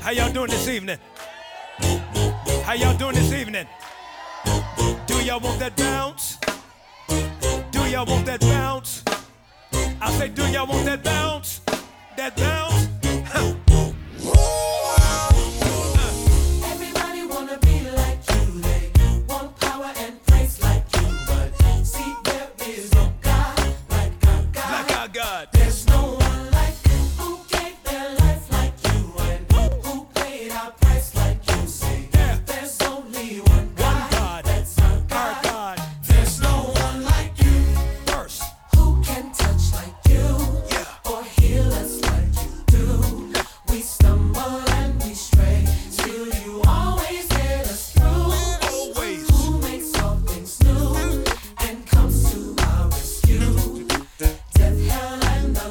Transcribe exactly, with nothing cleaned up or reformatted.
How y'all doing this evening? How y'all doing this evening? Do y'all want that bounce? Do y'all want that bounce? I say, do y'all want that bounce? That bounce?